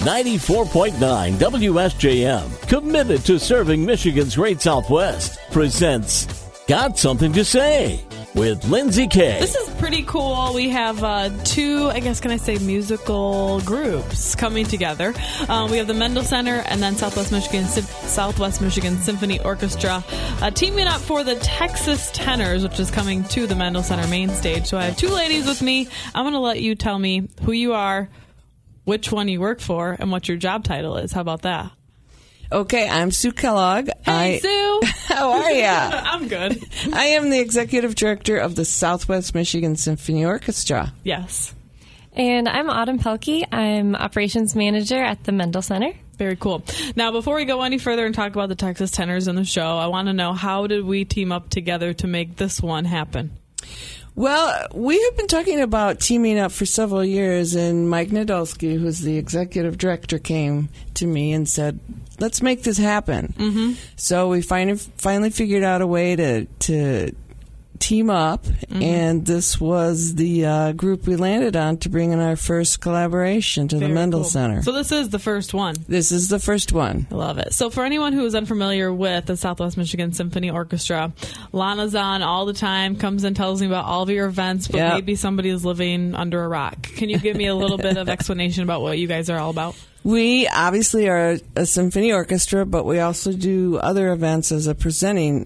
94.9 WSJM, committed to serving Michigan's Great Southwest, presents Got Something to Say with Lindsay Kay. This is pretty cool. We have two, I guess, can I say, musical groups coming together. We have the Mendel Center and then Southwest Michigan Symphony Orchestra teaming up for the Texas Tenors, which is coming to the Mendel Center main stage. So I have two ladies with me. I'm going to let you tell me who you are, which one you work for, and what your job title is. How about that? Okay, I'm Sue Kellogg. Hey, Sue. How are you? I'm good. I am the executive director of the Southwest Michigan Symphony Orchestra. Yes. And I'm Autumn Pelkey. I'm operations manager at the Mendel Center. Very cool. Now, before we go any further and talk about the Texas Tenors in the show, I want to know, how did we team up together to make this one happen? Well, we have been talking about teaming up for several years, and Mike Nadolski, who's the executive director, came to me and said, let's make this happen. Mm-hmm. So we finally figured out a way to team up, and this was the group we landed on to bring in our first collaboration to the Mendel Center. So this is the first one. This is the first one. I love it. So for anyone who is unfamiliar with the Southwest Michigan Symphony Orchestra, Lana's on all the time, comes and tells me about all of your events, but maybe somebody is living under a rock. Can you give me a little bit of explanation about what you guys are all about? We obviously are a symphony orchestra, but we also do other events as a presenting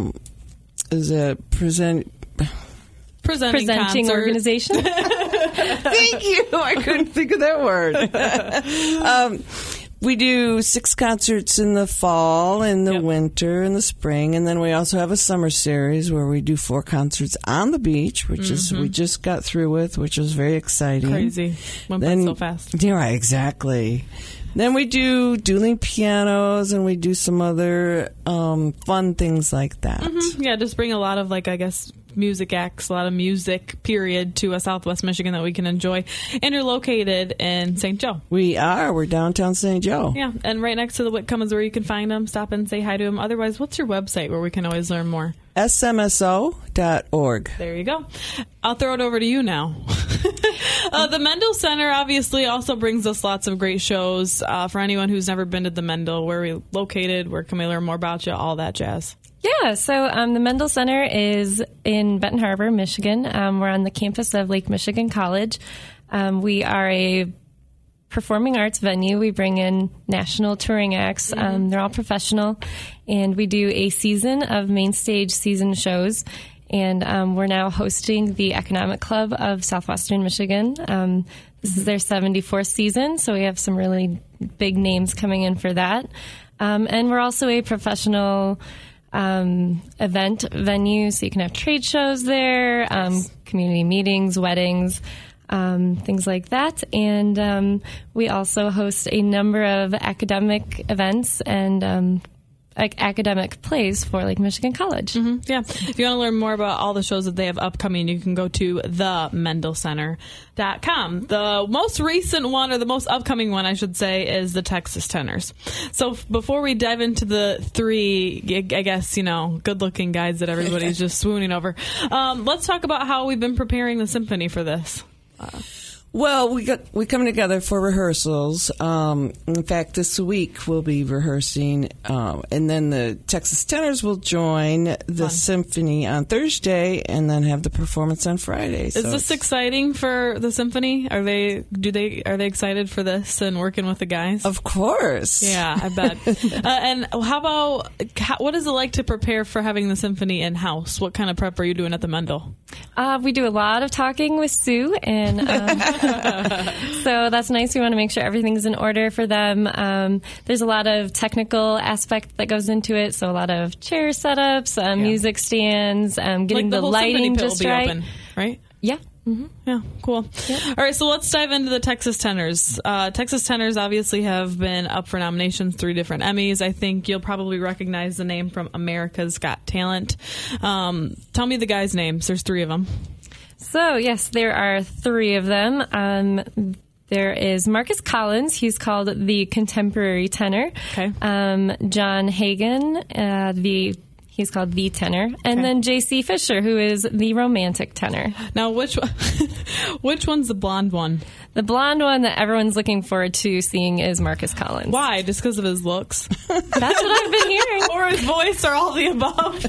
presenting organization. Thank you. I couldn't think of that word. We do 6 concerts in the fall, in the winter, in the spring, and then we also have a summer series where we do 4 concerts on the beach, which is we just got through with, which was very exciting. Crazy. Went by so fast. Yeah, right, exactly. Then we do dueling pianos, and we do some other fun things like that. Mm-hmm. Yeah, just bring a lot of, music acts, a lot of music, period, to Southwest Michigan that we can enjoy. And you're located in St. Joe. We are. We're downtown St. Joe. Yeah, and right next to the Whitcomb is where you can find them. Stop and say hi to them. Otherwise, what's your website where we can always learn more? smso.org. There you go. I'll throw it over to you now. The Mendel Center obviously also brings us lots of great shows. For anyone who's never been to the Mendel, where we're located, where can we learn more about you, all that jazz? Yeah, so the Mendel Center is in Benton Harbor, Michigan. We're on the campus of Lake Michigan College. We are a performing arts venue. We bring in national touring acts. They're all professional. And we do a season of main stage season shows. And we're now hosting the Economic Club of Southwestern Michigan. This is their 74th season, so we have some really big names coming in for that. And we're also a professional event venue, so you can have trade shows there, community meetings, weddings, things like that. And we also host a number of academic events and academic plays for Lake Michigan College. Mm-hmm. Yeah. If you want to learn more about all the shows that they have upcoming, you can go to themendelcenter.com. The most recent one, or the most upcoming one, I should say, is the Texas Tenors. So before we dive into the 3, I guess, good-looking guys that everybody's just swooning over, let's talk about how we've been preparing the symphony for this. Well, we come together for rehearsals. In fact, this week we'll be rehearsing, and then the Texas Tenors will join the symphony on Thursday, and then have the performance on Friday. Is this exciting for the symphony? Are they excited for this and working with the guys? Of course. Yeah, I bet. And what is it like to prepare for having the symphony in house? What kind of prep are you doing at the Mendel? We do a lot of talking with Sue, and so that's nice. We want to make sure everything's in order for them. There's a lot of technical aspect that goes into it, so a lot of chair setups, music stands, getting the lighting just right. Open, right? Yeah. Mm-hmm. Yeah, cool. Yep. All right, so let's dive into the Texas Tenors. Texas Tenors obviously have been up for nominations, 3 different Emmys. I think you'll probably recognize the name from America's Got Talent. Tell me the guys' names. There's 3 of them. So, yes, there are 3 of them. There is Marcus Collins. He's called the contemporary tenor. Okay. John Hagen, he's called the tenor. And then J.C. Fisher, who is the romantic tenor. Now, which one's the blonde one? The blonde one that everyone's looking forward to seeing is Marcus Collins. Why? Just because of his looks? That's what I've been hearing. Or his voice, or all the above?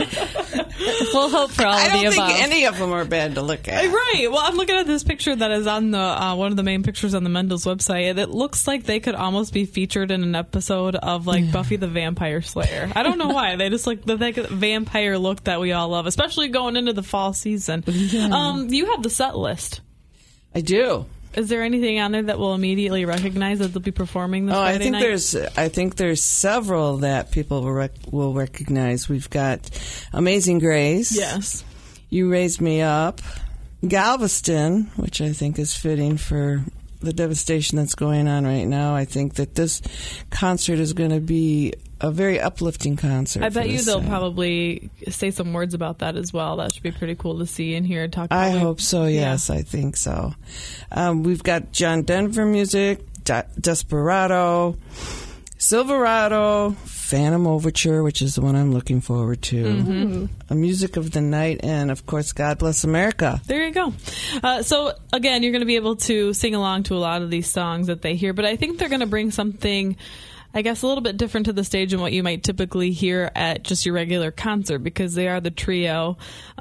We'll hope for all I of the don't above. think any of them are bad to look at. Right. Well, I'm looking at this picture that is on the one of the main pictures on the Mendel's website. It looks like they could almost be featured in an episode of like Buffy the Vampire Slayer. I don't know why. They just like the vampire look that we all love, especially going into the fall season. You have the set list. I do. Is there anything on there that we'll immediately recognize that they'll be performing this Friday night? I think there's several that people will recognize. We've got Amazing Grace. Yes. You Raised Me Up. Galveston, which I think is fitting for the devastation that's going on right now. I think that this concert is going to be a very uplifting concert. I bet you they'll probably say some words about that as well. That should be pretty cool to see and hear. Talk about I hope so, yes. I think so. We've got John Denver music, Desperado, Silverado, Phantom Overture, which is the one I'm looking forward to, a Music of the Night, and, of course, God Bless America. There you go. So, again, you're going to be able to sing along to a lot of these songs that they hear, but I think they're going to bring something, I guess, a little bit different to the stage than what you might typically hear at just your regular concert, because they are the trio.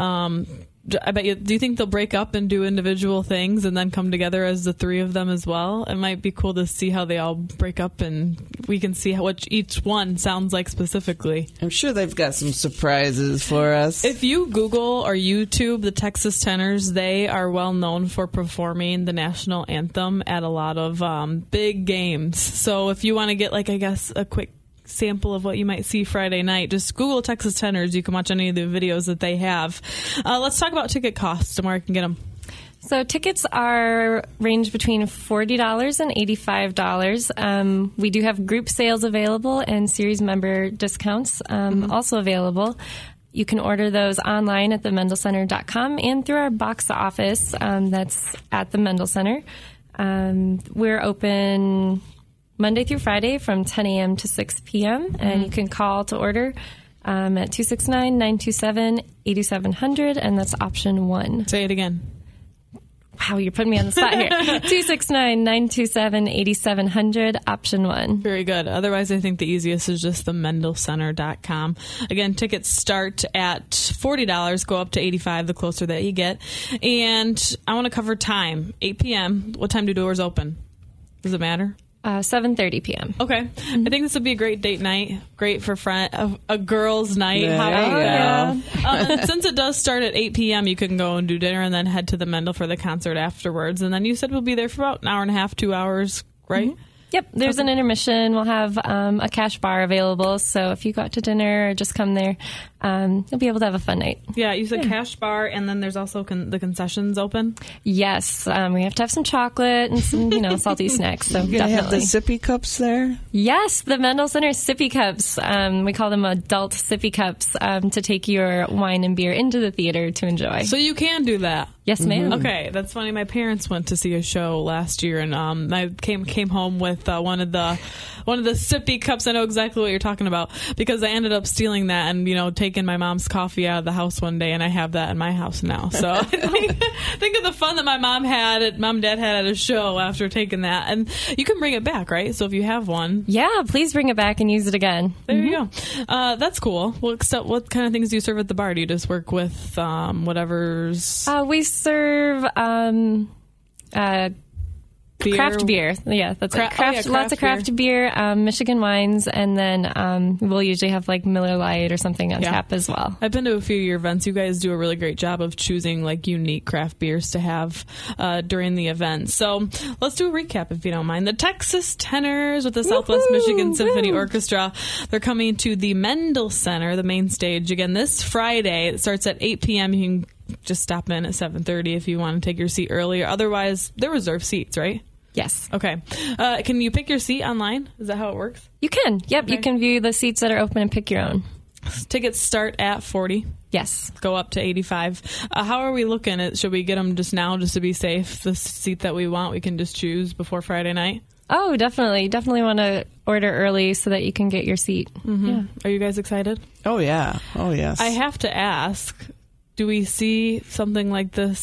I bet you. Do you think they'll break up and do individual things and then come together as the three of them as well? It might be cool to see how they all break up and we can see what each one sounds like specifically. I'm sure they've got some surprises for us. If you Google or YouTube the Texas Tenors, they are well known for performing the national anthem at a lot of big games. So if you want to get, like, I guess, a quick sample of what you might see Friday night, just Google Texas Tenors. You can watch any of the videos that they have. Let's talk about ticket costs and where I can get them. So tickets are range between $40 and $85. We do have group sales available and series member discounts also available. You can order those online at themendelcenter.com and through our box office that's at the Mendel Center. We're open Monday through Friday from 10 a.m. to 6 p.m. And you can call to order at 269-927-8700, and that's option 1. Say it again. Wow, you're putting me on the spot here. 269-927-8700, option 1. Very good. Otherwise, I think the easiest is just themendelcenter.com. Again, tickets start at $40, go up to $85 the closer that you get. And I want to cover time. 8 p.m. What time do doors open? Does it matter? 7:30 p.m. Okay. I think this would be a great date night. Great for a girls' night. There How about you that? And since it does start at 8 p.m., you can go and do dinner and then head to the Mendel for the concert afterwards. And then you said we'll be there for about an hour and a half, 2 hours, right? Yep, there's an intermission. We'll have a cash bar available, so if you go out to dinner or just come there, you'll be able to have a fun night. Yeah, you said cash bar, and then there's also the concessions open? Yes, we have to have some chocolate and some, salty snacks, so You're going to have the definitely. sippy cups there? Yes, the Mendel Center sippy cups. We call them adult sippy cups to take your wine and beer into the theater to enjoy. So you can do that? Yes, ma'am. Okay, that's funny. My parents went to see a show last year, and I came home with one of the sippy cups. I know exactly what you're talking about because I ended up stealing that and taking my mom's coffee out of the house one day, and I have that in my house now. So I think of the fun that my mom and dad had at a show after taking that, and you can bring it back, right? So if you have one, yeah, please bring it back and use it again. there you go. That's cool. Well, what kind of things do you serve at the bar? Do you just work with whatever's We serve beer? craft beer. Yeah, that's it. Lots of craft beer, Michigan wines, and then we'll usually have like Miller Lite or something on tap as well. I've been to a few of your events. You guys do a really great job of choosing like unique craft beers to have during the event. So let's do a recap if you don't mind. The Texas Tenors with the Southwest Michigan Symphony Orchestra. They're coming to the Mendel Center, the main stage, again this Friday. It starts at 8 p.m. You can just stop in at 7:30 if you want to take your seat earlier. Otherwise, they're reserved seats, right? Yes. Okay. Can you pick your seat online? Is that how it works? You can. Yep, Okay. you can view the seats that are open and pick your own. Tickets start at $40. Yes. Go up to $85. How are we looking at? Should we get them just now, just to be safe? The seat that we want, we can just choose before Friday night. Oh, definitely. Definitely want to order early so that you can get your seat. Mm-hmm. Yeah. Are you guys excited? Oh, yeah. Oh, yes. I have to ask, do we see something like this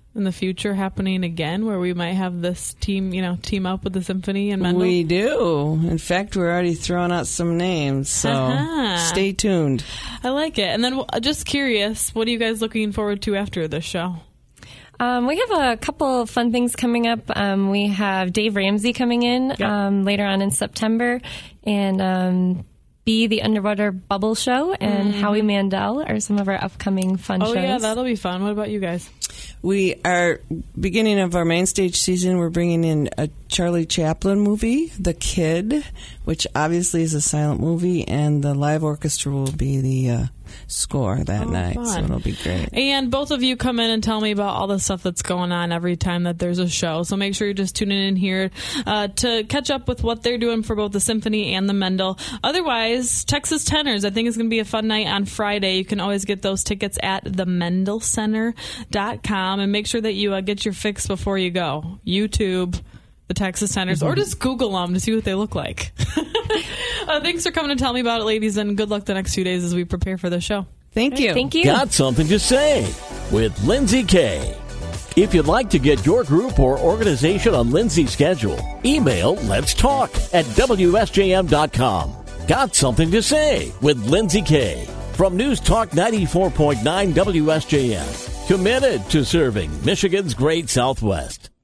in the future happening again, where we might have this team up with the symphony and Mendel? We do. In fact, we're already throwing out some names, so stay tuned. I like it. And then just curious, what are you guys looking forward to after this show? We have a couple of fun things coming up. We have Dave Ramsey coming in later on in September, and the Underwater Bubble Show and Howie Mandel are some of our upcoming fun shows. Oh, yeah, that'll be fun. What about you guys? We are beginning of our main stage season. We're bringing in a Charlie Chaplin movie, The Kid, which obviously is a silent movie, and the live orchestra will be the score that night, fun. so it'll be great. And both of you come in and tell me about all the stuff that's going on every time that there's a show. So make sure you're just tuning in here to catch up with what they're doing for both the symphony and the Mendel. Otherwise, Texas Tenors, I think it's going to be a fun night on Friday. You can always get those tickets at themendelcenter.com, and make sure that you get your fix before you go. YouTube the Texas Tenors, or just Google them to see what they look like. Thanks for coming to tell me about it, ladies, and good luck the next few days as we prepare for the show. Thank you. Thank you. Got something to say with Lindsay Kay. If you'd like to get your group or organization on Lindsay's schedule, email Let's Talk at WSJM.com. Got something to say with Lindsay Kay from News Talk 94.9 WSJM. Committed to serving Michigan's Great Southwest.